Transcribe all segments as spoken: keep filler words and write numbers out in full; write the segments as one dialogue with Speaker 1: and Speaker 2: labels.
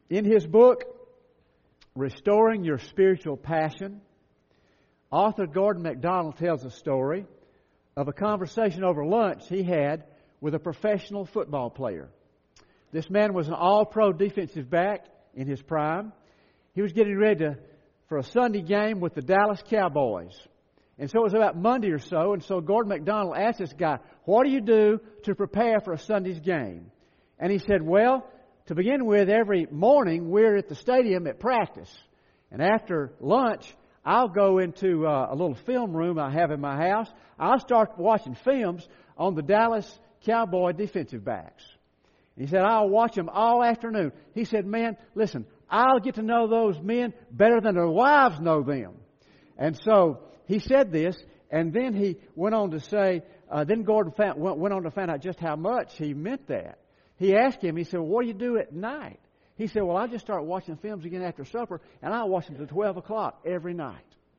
Speaker 1: In his book, Restoring Your Spiritual Passion, author Gordon MacDonald tells a story of a conversation over lunch he had with a professional football player. This man was an all-pro defensive back in his prime. He was getting ready to, for a Sunday game with the Dallas Cowboys. And so it was about Monday or so, and so Gordon MacDonald asked this guy, what do you do to prepare for a Sunday's game? And he said, well, to begin with, every morning we're at the stadium at practice. And after lunch, I'll go into uh, a little film room I have in my house. I'll start watching films on the Dallas Cowboy defensive backs. He said, I'll watch them all afternoon. He said, man, listen, I'll get to know those men better than their wives know them. And so he said this, and then he went on to say, uh, then Gordon found, went, went on to find out just how much he meant that. He asked him, he said, well, what do you do at night? He said, well, I just start watching films again after supper, and I'll watch them till twelve o'clock every night.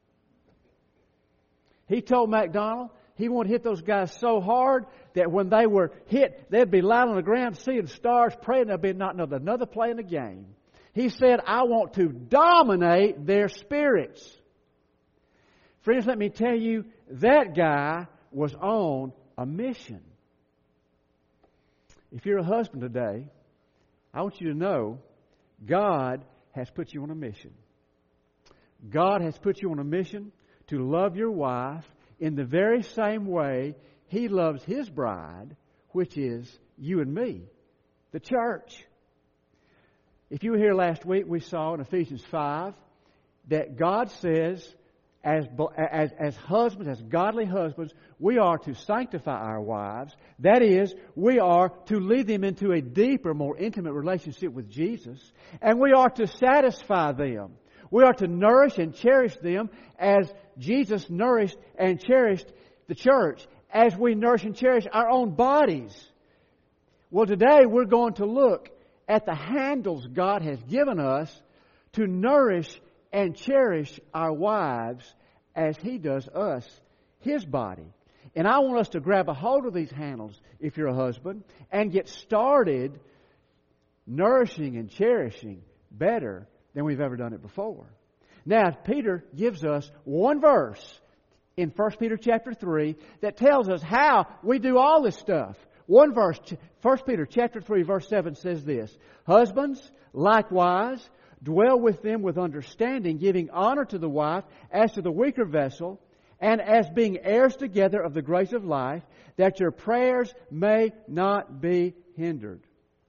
Speaker 1: He told MacDonald he wanted to hit those guys so hard that when they were hit, they'd be lying on the ground, seeing stars, praying there'd be not another, another play in the game. He said, I want to dominate their spirits. Friends, let me tell you, that guy was on a mission. If you're a husband today, I want you to know God has put you on a mission. God has put you on a mission to love your wife in the very same way He loves His bride, which is you and me, the church. If you were here last week, we saw in Ephesians five that God says, as, as, as husbands, as godly husbands, we are to sanctify our wives. That is, we are to lead them into a deeper, more intimate relationship with Jesus. And we are to satisfy them. We are to nourish and cherish them as Jesus nourished and cherished the church, as we nourish and cherish our own bodies. Well, today we're going to look at the handles God has given us to nourish and cherish our wives as He does us, His body. And I want us to grab a hold of these handles, if you're a husband, and get started nourishing and cherishing better than we've ever done it before. Now, Peter gives us one verse in First Peter chapter three that tells us how we do all this stuff. One verse, First Peter chapter three, verse seven says this, Husbands, likewise, dwell with them with understanding, giving honor to the wife as to the weaker vessel, and as being heirs together of the grace of life, that your prayers may not be hindered.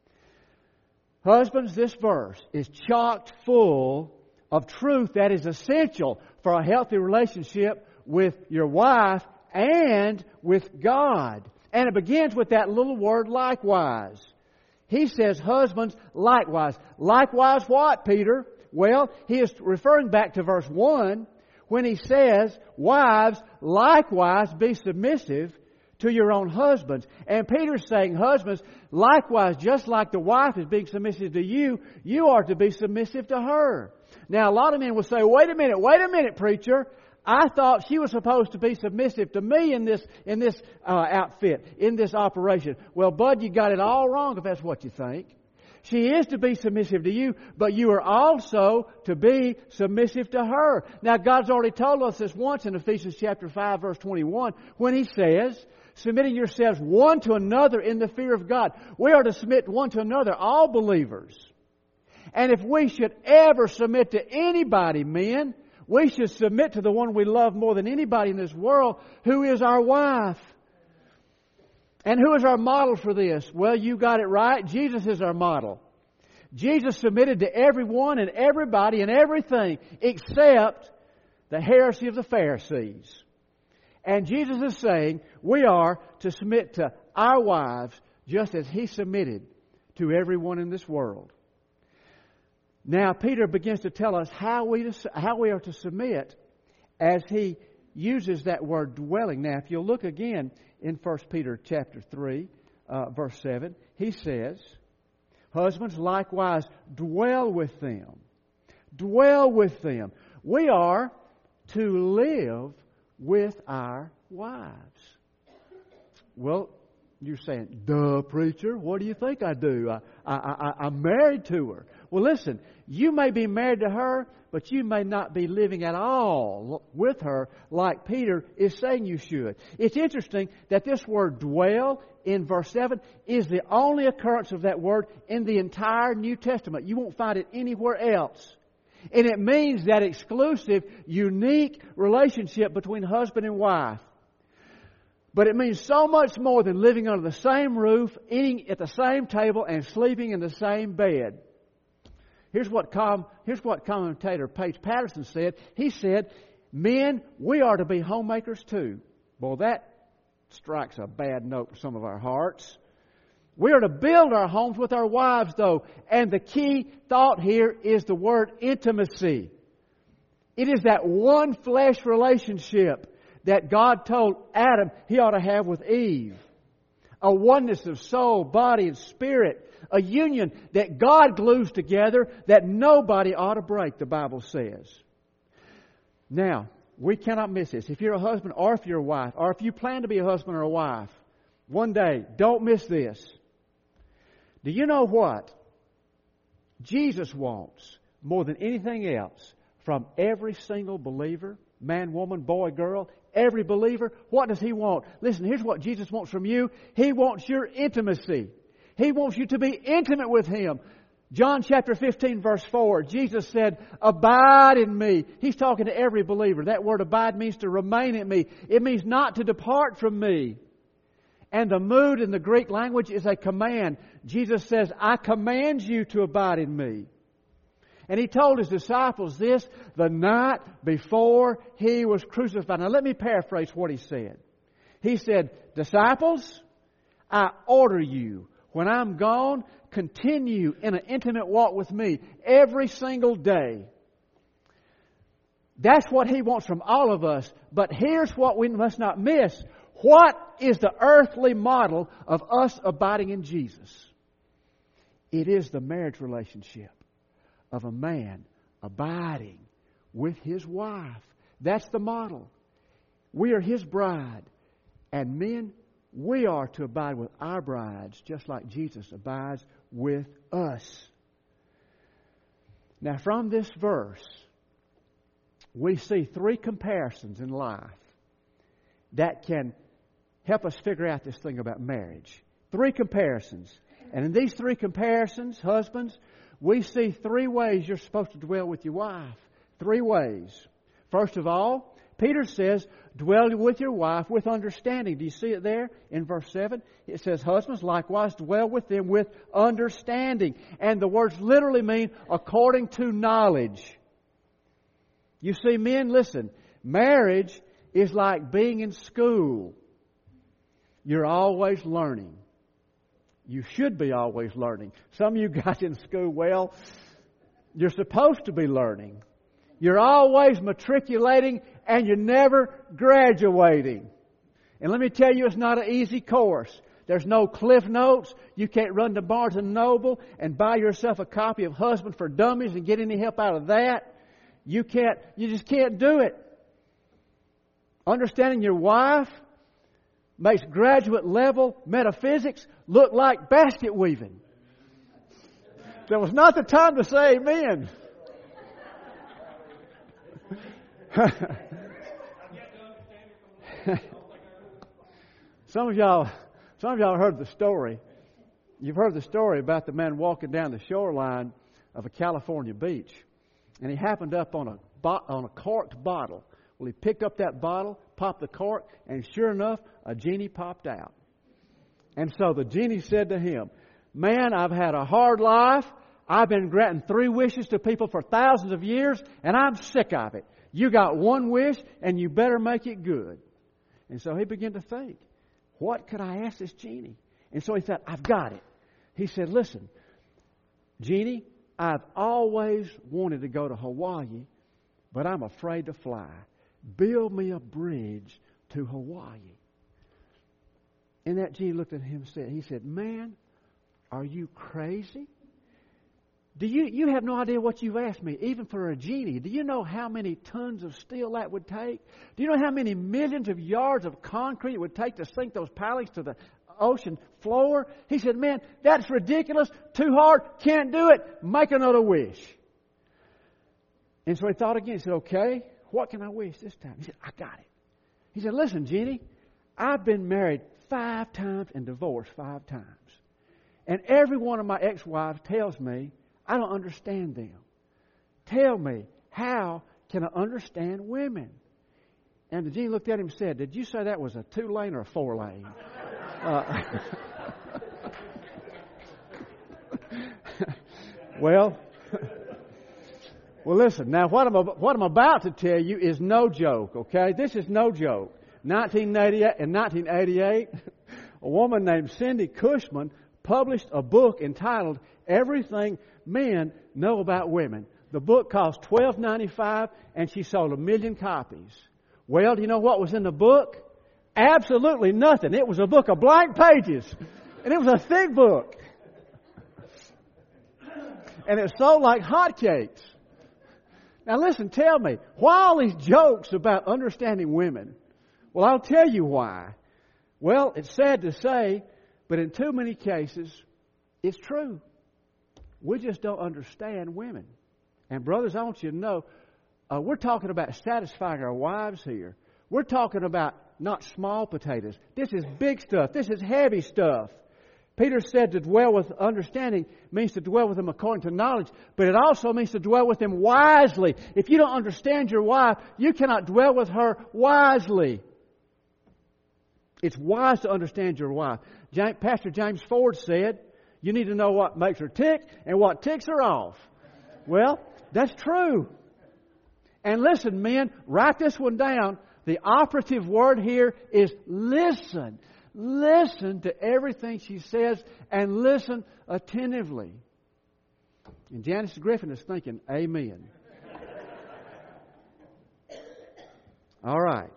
Speaker 1: Husbands, this verse is chock full of truth that is essential for a healthy relationship with your wife and with God. And it begins with that little word, likewise. He says, husbands, likewise. Likewise what, Peter? Well, he is referring back to verse one when he says, wives, likewise be submissive to your own husbands. And Peter's saying, husbands, likewise, just like the wife is being submissive to you, you are to be submissive to her. Now, a lot of men will say, wait a minute, wait a minute, preacher. I thought she was supposed to be submissive to me in this in this uh, outfit, in this operation. Well, bud, you got it all wrong if that's what you think. She is to be submissive to you, but you are also to be submissive to her. Now, God's already told us this once in Ephesians chapter five, verse twenty-one, when He says, submitting yourselves one to another in the fear of God. We are to submit one to another, all believers. And if we should ever submit to anybody, men, we should submit to the one we love more than anybody in this world, who is our wife. And who is our model for this? Well, you got it right. Jesus is our model. Jesus submitted to everyone and everybody and everything except the heresy of the Pharisees. And Jesus is saying we are to submit to our wives just as He submitted to everyone in this world. Now, Peter begins to tell us how we how we are to submit as he uses that word dwelling. Now, if you'll look again in First Peter chapter three, uh, verse seven, he says, husbands, likewise, dwell with them. Dwell with them. We are to live with our wives. Well, you're saying, duh, preacher, what do you think I do? I, I, I, I'm married to her. Well, listen, you may be married to her, but you may not be living at all with her like Peter is saying you should. It's interesting that this word dwell in verse seven is the only occurrence of that word in the entire New Testament. You won't find it anywhere else. And it means that exclusive, unique relationship between husband and wife. But it means so much more than living under the same roof, eating at the same table, and sleeping in the same bed. Here's what, com- here's what commentator Paige Patterson said. He said, men, we are to be homemakers too. Well, that strikes a bad note in some of our hearts. We are to build our homes with our wives, though. And the key thought here is the word intimacy. It is that one flesh relationship that God told Adam he ought to have with Eve. A oneness of soul, body, and spirit. A union that God glues together that nobody ought to break, the Bible says. Now, we cannot miss this. If you're a husband or if you're a wife, or if you plan to be a husband or a wife, one day, don't miss this. Do you know what Jesus wants more than anything else from every single believer, man, woman, boy, girl, every believer? What does He want? Listen, here's what Jesus wants from you. He wants your intimacy. He wants you to be intimate with Him. John chapter fifteen verse four, Jesus said, abide in me. He's talking to every believer. That word abide means to remain in me. It means not to depart from me. And the mood in the Greek language is a command. Jesus says, I command you to abide in me. And He told His disciples this the night before He was crucified. Now let me paraphrase what He said. He said, disciples, I order you, when I'm gone, continue in an intimate walk with me every single day. That's what He wants from all of us. But here's what we must not miss. What is the earthly model of us abiding in Jesus? It is the marriage relationship of a man abiding with his wife. That's the model. We are His bride. And men, we are to abide with our brides just like Jesus abides with us. Now from this verse, we see three comparisons in life that can help us figure out this thing about marriage. Three comparisons. And in these three comparisons, husbands, we see three ways you're supposed to dwell with your wife. Three ways. First of all, Peter says, dwell with your wife with understanding. Do you see it there in verse seven? It says, husbands, likewise dwell with them with understanding. And the words literally mean according to knowledge. You see, men, listen, marriage is like being in school. You're always learning. You should be always learning. Some of you guys in school, well, you're supposed to be learning. You're always matriculating and you're never graduating. And let me tell you, it's not an easy course. There's no Cliff Notes. You can't run to Barnes and Noble and buy yourself a copy of Husband for Dummies and get any help out of that. You can't, you just can't do it. Understanding your wife makes graduate level metaphysics look like basket weaving. That was not the time to say amen. Some of y'all, some of y'all heard the story. You've heard the story about the man walking down the shoreline of a California beach, and he happened up on a on a corked bottle. Well, he picked up that bottle, popped the cork, and sure enough, a genie popped out. And so the genie said to him, "Man, I've had a hard life. I've been granting three wishes to people for thousands of years, and I'm sick of it. You got one wish, and you better make it good." And so he began to think, what could I ask this genie? And so he thought, I've got it. He said, listen, genie, I've always wanted to go to Hawaii, but I'm afraid to fly. Build me a bridge to Hawaii. And that genie looked at him and said, he said, man, are you crazy? Do you, you have no idea what you've asked me, even for a genie. Do you know how many tons of steel that would take? Do you know how many millions of yards of concrete it would take to sink those pilings to the ocean floor. He said, man, that's ridiculous. Too hard. Can't do it. Make another wish. And so he thought again. He said, okay, what can I wish this time? He said, I got it. He said, listen, Jenny, I've been married five times and divorced five times. And every one of my ex-wives tells me I don't understand them. Tell me, how can I understand women? And the genie looked at him and said, did you say that was a two-lane or a four-lane? uh, well, well, listen. Now, what I'm, what I'm about to tell you is no joke, okay? This is no joke. nineteen eighty-eight, in nineteen eighty-eight, a woman named Cindy Cushman published a book entitled Everything Men Know About Women. The book cost twelve ninety-five, and she sold a million copies. Well, do you know what was in the book? Absolutely nothing. It was a book of blank pages, and it was a thick book. And it sold like hotcakes. Now listen, tell me, why all these jokes about understanding women? Well, I'll tell you why. Well, it's sad to say, but in too many cases, it's true. We just don't understand women. And brothers, I want you to know, uh, we're talking about satisfying our wives here. We're talking about not small potatoes. This is big stuff. This is heavy stuff. Peter said to dwell with understanding means to dwell with them according to knowledge, but it also means to dwell with them wisely. If you don't understand your wife, you cannot dwell with her wisely. It's wise to understand your wife. Pastor James Ford said, you need to know what makes her tick and what ticks her off. Well, that's true. And listen, men, write this one down. The operative word here is listen. Listen to everything she says and listen attentively. And Janice Griffin is thinking, amen. All right.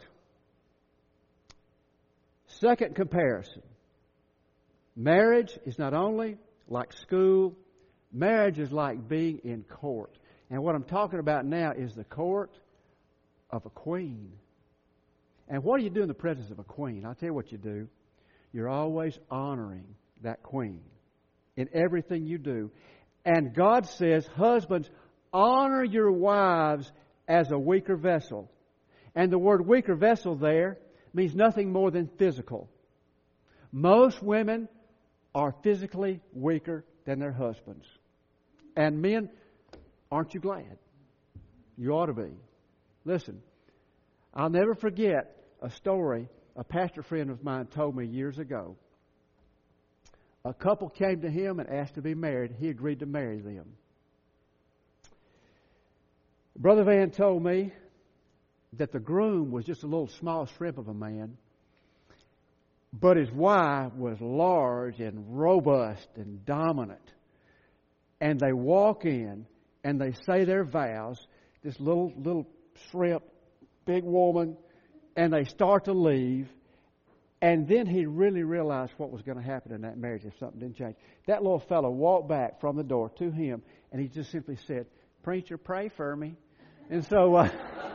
Speaker 1: Second comparison. Marriage is not only like school, marriage is like being in court. And what I'm talking about now is the court of a queen. And what do you do in the presence of a queen? I'll tell you what you do. You're always honoring that queen in everything you do. And God says, husbands, honor your wives as a weaker vessel. And the word weaker vessel there means nothing more than physical. Most women are physically weaker than their husbands. And men, aren't you glad? You ought to be. Listen, I'll never forget a story a pastor friend of mine told me years ago. A couple came to him and asked to be married. He agreed to marry them. Brother Van told me that the groom was just a little small shrimp of a man, but his wife was large and robust and dominant. And they walk in and they say their vows, this little little shrimp, big woman, and they start to leave. And then he really realized what was going to happen in that marriage if something didn't change. That little fellow walked back from the door to him, and he just simply said, "Preacher, pray for me." And so, uh,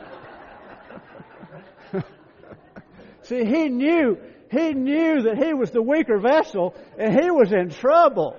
Speaker 1: see, he knew, he knew that he was the weaker vessel, and he was in trouble.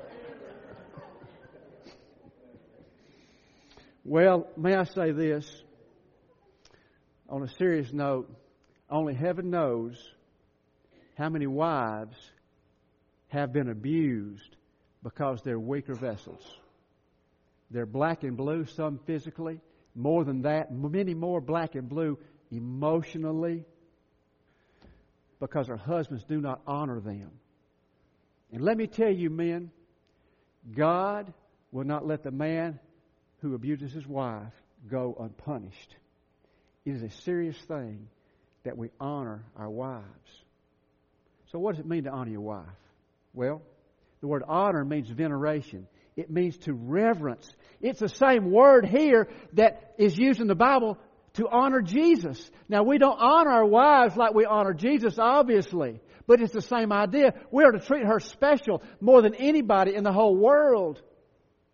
Speaker 1: Well, may I say this? On a serious note, only heaven knows how many wives have been abused because they're weaker vessels. They're black and blue, some physically. More than that, many more black and blue emotionally, because their husbands do not honor them. And let me tell you, men, God will not let the man who abuses his wife go unpunished. It is a serious thing that we honor our wives. So what does it mean to honor your wife? Well, the word honor means veneration. It means to reverence. It's the same word here that is used in the Bible to honor Jesus. Now, we don't honor our wives like we honor Jesus, obviously. But it's the same idea. We are to treat her special more than anybody in the whole world.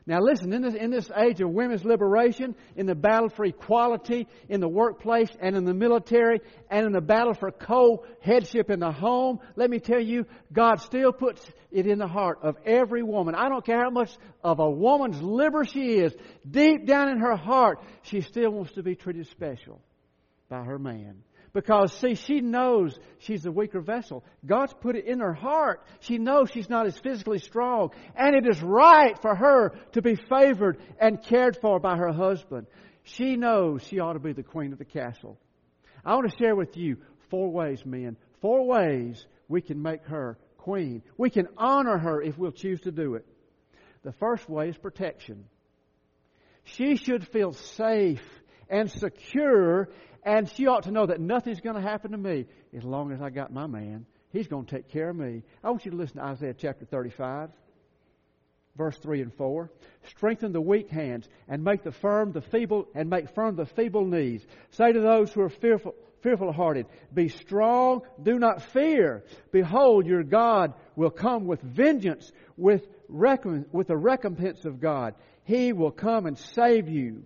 Speaker 1: Now listen, in this, in this age of women's liberation, in the battle for equality, in the workplace and in the military, and in the battle for co-headship in the home, let me tell you, God still puts it in the heart of every woman. I don't care how much of a woman's liver she is, deep down in her heart, she still wants to be treated special by her man. Because, see, she knows she's a weaker vessel. God's put it in her heart. She knows she's not as physically strong. And it is right for her to be favored and cared for by her husband. She knows she ought to be the queen of the castle. I want to share with you four ways, men. Four ways we can make her queen. We can honor her if we'll choose to do it. The first way is protection. She should feel safe and secure, and she ought to know that nothing's going to happen to me as long as I got my man. He's going to take care of me. I want you to listen to Isaiah chapter thirty-five, verse three and four. Strengthen the weak hands and make the firm the feeble and make firm the feeble knees. Say to those who are fearful, fearful hearted, be strong, do not fear. Behold, your God will come with vengeance, with recomp- with the recompense of God. He will come and save you.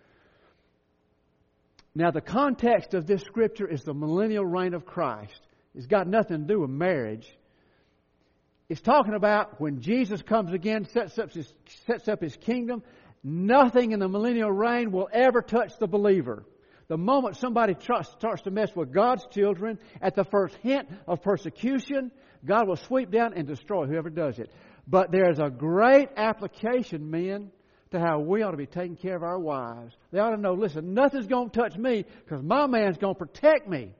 Speaker 1: Now, the context of this scripture is the millennial reign of Christ. It's got nothing to do with marriage. It's talking about when Jesus comes again, sets up his, sets up his kingdom, nothing in the millennial reign will ever touch the believer. The moment somebody tr- starts to mess with God's children, at the first hint of persecution, God will sweep down and destroy whoever does it. But there's a great application, men, to how we ought to be taking care of our wives. They ought to know, listen, nothing's going to touch me because my man's going to protect me.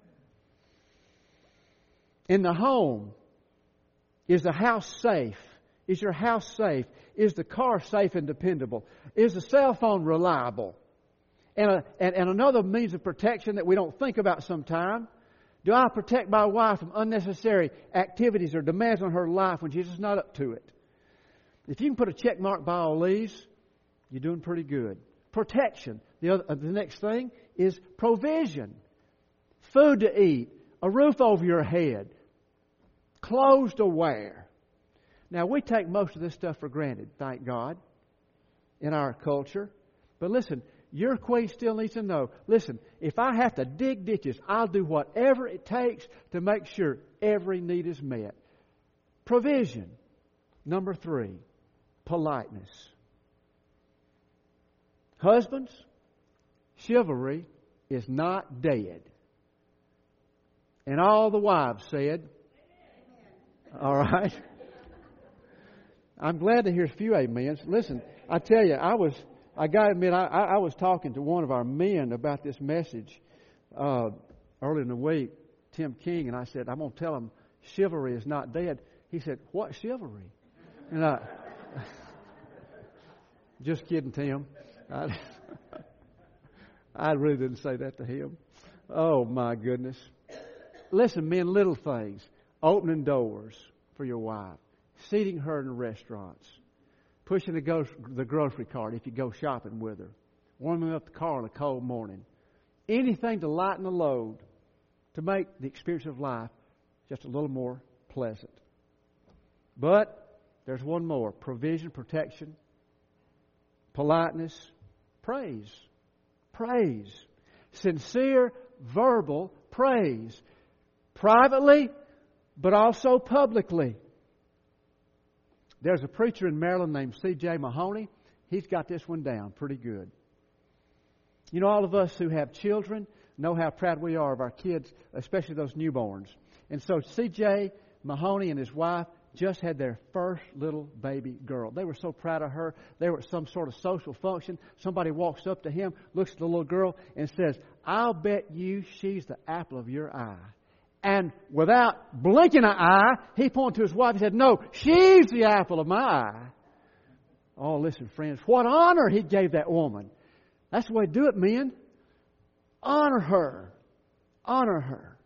Speaker 1: In the home, is the house safe? Is your house safe? Is the car safe and dependable? Is the cell phone reliable? And, a, and, and another means of protection that we don't think about sometime. Do I protect my wife from unnecessary activities or demands on her life when she's just not up to it? If you can put a check mark by all these, you're doing pretty good. Protection. The, other, uh, the next thing is provision. Food to eat. A roof over your head. Clothes to wear. Now, we take most of this stuff for granted, thank God, in our culture. But listen, your queen still needs to know, listen, if I have to dig ditches, I'll do whatever it takes to make sure every need is met. Provision. Number three. Politeness. Husbands, chivalry is not dead. And all the wives said, all right. I'm glad to hear a few amens. Listen, I tell you, I was, I got to admit, I, I was talking to one of our men about this message uh, earlier in the week, Tim King, and I said, I'm going to tell him chivalry is not dead. He said, what chivalry? And I, just kidding, Tim. I, I really didn't say that to him. Oh, my goodness. Listen, men, little things. Opening doors for your wife. Seating her in restaurants. Pushing the, go- the grocery cart if you go shopping with her. Warming up the car on a cold morning. Anything to lighten the load. To make the experience of life just a little more pleasant. But there's one more. Provision, protection, politeness, praise. Praise. Sincere, verbal praise. Privately, but also publicly. There's a preacher in Maryland named C J Mahoney. He's got this one down pretty good. You know, all of us who have children know how proud we are of our kids, especially those newborns. And so C J Mahoney and his wife just had their first little baby girl. They were so proud of her. They were at some sort of social function. Somebody walks up to him, looks at the little girl, and says, I'll bet you she's the apple of your eye. And without blinking an eye, he pointed to his wife and said, no, she's the apple of my eye. Oh, listen, friends, what honor he gave that woman. That's the way to do it, men. Honor her. Honor her.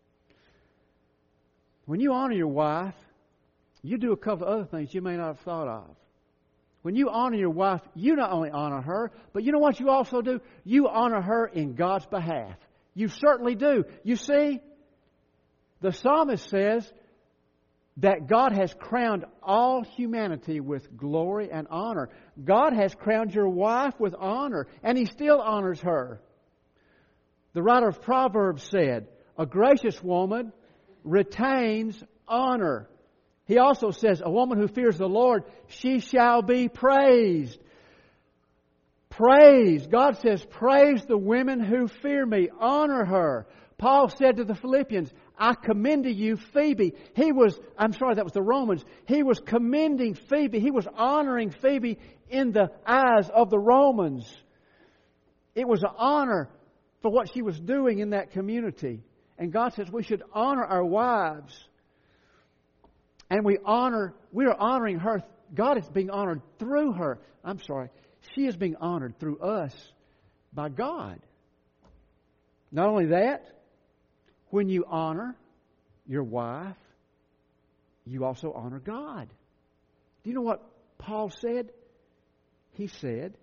Speaker 1: When you honor your wife, you do a couple of other things you may not have thought of. When you honor your wife, you not only honor her, but you know what you also do? You honor her in God's behalf. You certainly do. You see, the psalmist says, that God has crowned all humanity with glory and honor. God has crowned your wife with honor, and He still honors her. The writer of Proverbs said, a gracious woman retains honor. He also says, a woman who fears the Lord, she shall be praised. Praise. God says, praise the women who fear me. Honor her. Paul said to the Philippians, I commend to you Phoebe. He was, I'm sorry, that was the Romans. He was commending Phoebe. He was honoring Phoebe in the eyes of the Romans. It was an honor for what she was doing in that community. And God says we should honor our wives. And we honor, we are honoring her. God is being honored through her. I'm sorry. She is being honored through us by God. Not only that, when you honor your wife, you also honor God. Do you know what Paul said? He said,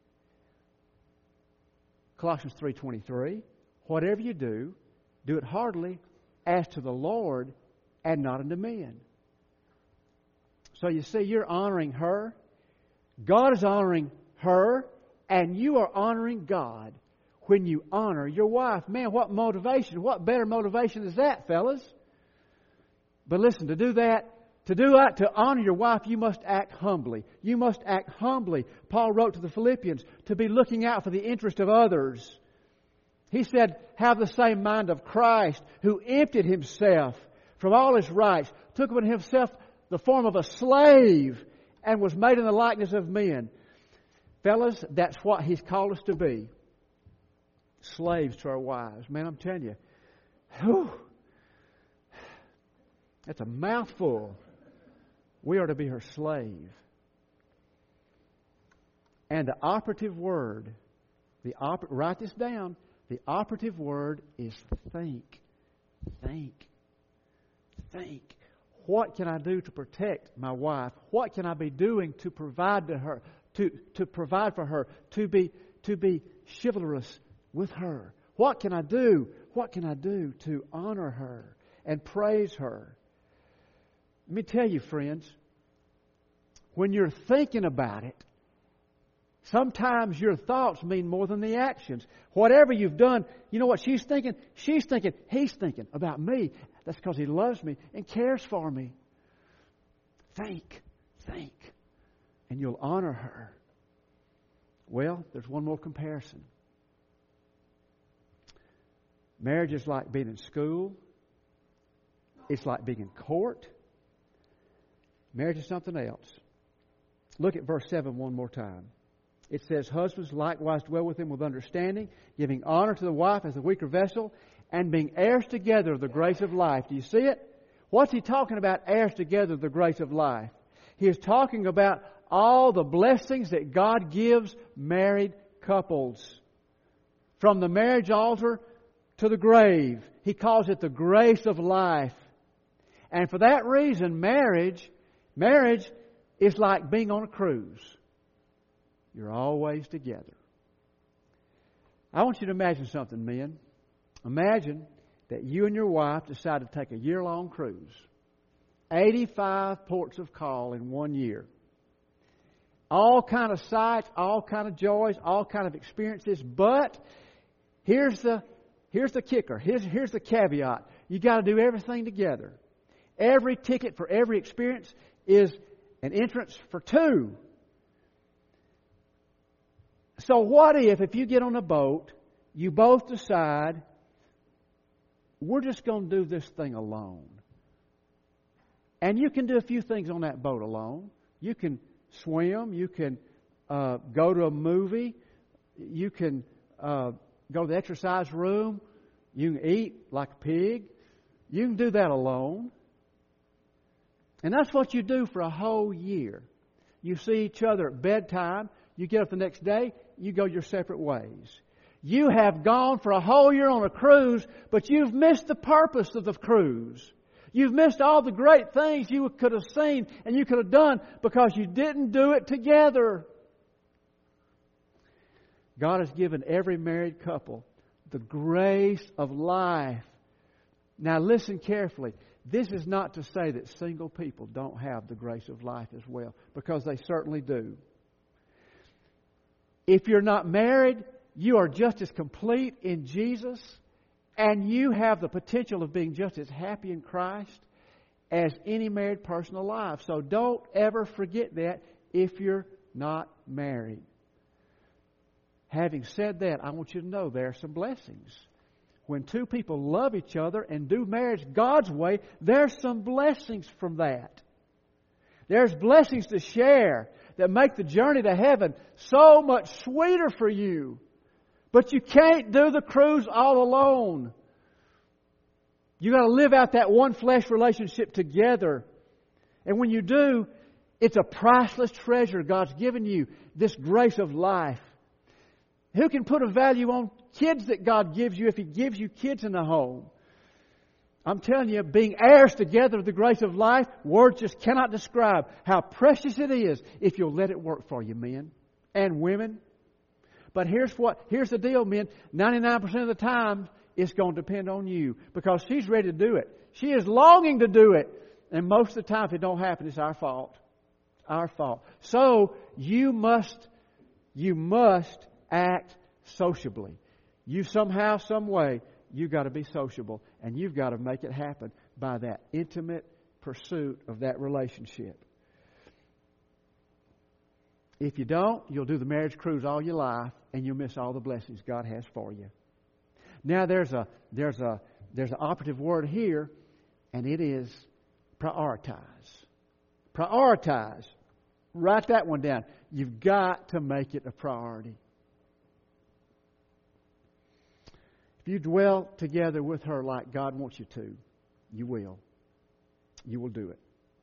Speaker 1: Colossians three twenty-three, whatever you do, do it heartily as to the Lord and not unto men. So you see, you're honoring her. God is honoring her, and you are honoring God when you honor your wife. Man, what motivation, what better motivation is that, fellas? But listen, to do that, to do that, to honor your wife, you must act humbly. You must act humbly. Paul wrote to the Philippians to be looking out for the interest of others. He said, have the same mind of Christ, who emptied Himself from all His rights, took upon Himself the form of a slave, and was made in the likeness of men. Fellas, that's what He's called us to be. Slaves to our wives. Man, I'm telling you, whew, that's a mouthful. We are to be her slave. And the operative word, the op- write this down, the operative word is think. Think. Think. What can I do to protect my wife? What can I be doing to provide to her, to, to provide for her, to be to be chivalrous with her? What can I do? What can I do to honor her and praise her? Let me tell you, friends, when you're thinking about it, sometimes your thoughts mean more than the actions. Whatever you've done, you know what she's thinking? She's thinking, he's thinking about me. That's because he loves me and cares for me. Think, think, and you'll honor her. Well, there's one more comparison. Marriage is like being in school. It's like being in court. Marriage is something else. Look at verse seven one more time. It says, husbands likewise dwell with him with understanding, giving honor to the wife as a weaker vessel, and being heirs together of the grace of life. Do you see it? What's he talking about, heirs together of the grace of life? He is talking about all the blessings that God gives married couples. From the marriage altar to the grave. He calls it the grace of life. And for that reason, marriage, marriage is like being on a cruise. You're always together. I want you to imagine something, men. Imagine that you and your wife decide to take a year-long cruise. eighty-five ports of call in one year. All kind of sights, all kind of joys, all kind of experiences. But here's the here's the kicker. Here's, here's the caveat. You got to do everything together. Every ticket for every experience is an entrance for two. So what if, if you get on a boat, you both decide, we're just going to do this thing alone. And you can do a few things on that boat alone. You can swim. You can uh, go to a movie. You can uh, go to the exercise room. You can eat like a pig. You can do that alone. And that's what you do for a whole year. You see each other at bedtime. You get up the next day. You go your separate ways. You have gone for a whole year on a cruise, but you've missed the purpose of the cruise. You've missed all the great things you could have seen and you could have done because you didn't do it together. God has given every married couple the grace of life. Now listen carefully. This is not to say that single people don't have the grace of life as well, because they certainly do. If you're not married, you are just as complete in Jesus, and you have the potential of being just as happy in Christ as any married person alive. So don't ever forget that if you're not married. Having said that, I want you to know there are some blessings. When two people love each other and do marriage God's way, there's some blessings from that. There's blessings to share that make the journey to heaven so much sweeter for you. But you can't do the cruise all alone. You got to live out that one flesh relationship together. And when you do, it's a priceless treasure God's given you, this grace of life. Who can put a value on kids that God gives you if He gives you kids in the home? I'm telling you, being heirs together of the grace of life, words just cannot describe how precious it is if you'll let it work for you, men and women. But here's what, here's the deal, men. ninety-nine percent of the time, it's going to depend on you, because she's ready to do it. She is longing to do it. And most of the time, if it don't happen, it's our fault. Our fault. So, you must, you must act sociably. You somehow, some way, you've got to be sociable. And you've got to make it happen by that intimate pursuit of that relationship. If you don't, you'll do the marriage cruise all your life, and you'll miss all the blessings God has for you. Now there's a there's a there's an operative word here, and it is prioritize. Prioritize. Write that one down. You've got to make it a priority. If you dwell together with her like God wants you to, you will. You will do it.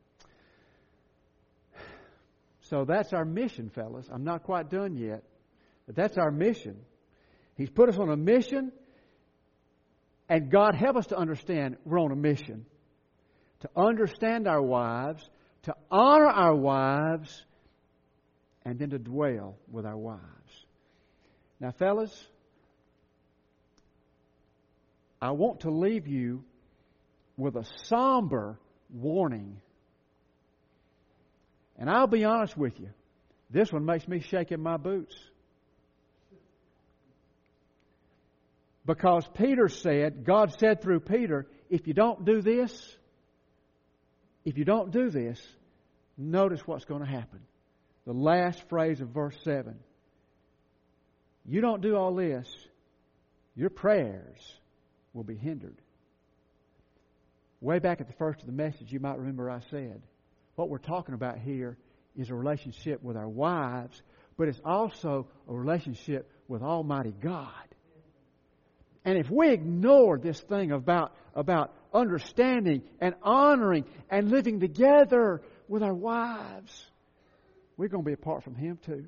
Speaker 1: So that's our mission, fellas. I'm not quite done yet, but that's our mission. He's put us on a mission, and God help us to understand we're on a mission. To understand our wives, to honor our wives, and then to dwell with our wives. Now, fellas, I want to leave you with a somber warning. And I'll be honest with you, this one makes me shake in my boots. Because Peter said, God said through Peter, if you don't do this, if you don't do this, notice what's going to happen. The last phrase of verse seven. You don't do all this, your prayers will be hindered. Way back at the first of the message, you might remember I said, what we're talking about here is a relationship with our wives, but it's also a relationship with Almighty God. And if we ignore this thing about, about understanding and honoring and living together with our wives, we're going to be apart from Him too.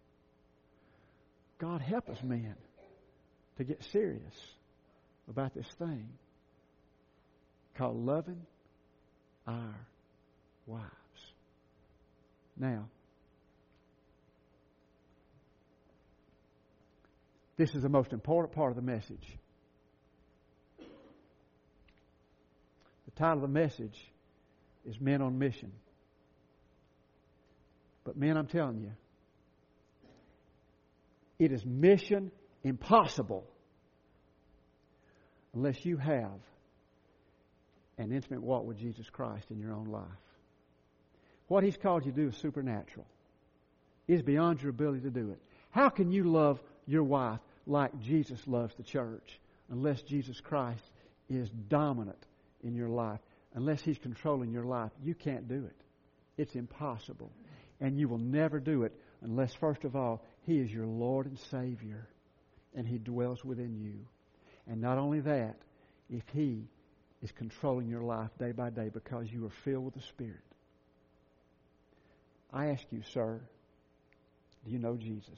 Speaker 1: God help us, men, to get serious about this thing called loving our wives. Now, this is the most important part of the message. The title of the message is Men on Mission. But men, I'm telling you, it is mission impossible unless you have an intimate walk with Jesus Christ in your own life. What He's called you to do is supernatural. It's beyond your ability to do it. How can you love your wife like Jesus loves the church unless Jesus Christ is dominant in your life? Unless He's controlling your life, you can't do it. It's impossible. And you will never do it unless, first of all, He is your Lord and Savior and He dwells within you. And not only that, if He is controlling your life day by day because you are filled with the Spirit. I ask you, sir, do you know Jesus?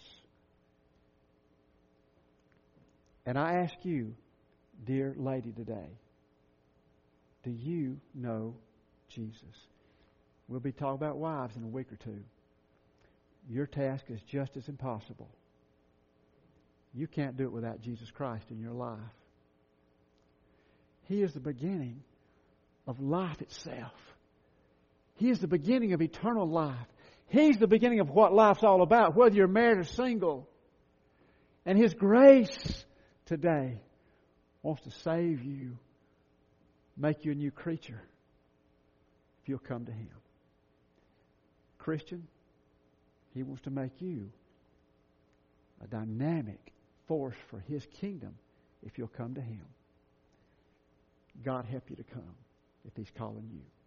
Speaker 1: And I ask you, dear lady today, do you know Jesus? We'll be talking about wives in a week or two. Your task is just as impossible. You can't do it without Jesus Christ in your life. He is the beginning of life itself. He is the beginning of eternal life. He's the beginning of what life's all about, whether you're married or single. And His grace today wants to save you, make you a new creature, if you'll come to Him. Christian, He wants to make you a dynamic force for His kingdom if you'll come to Him. God help you to come if He's calling you.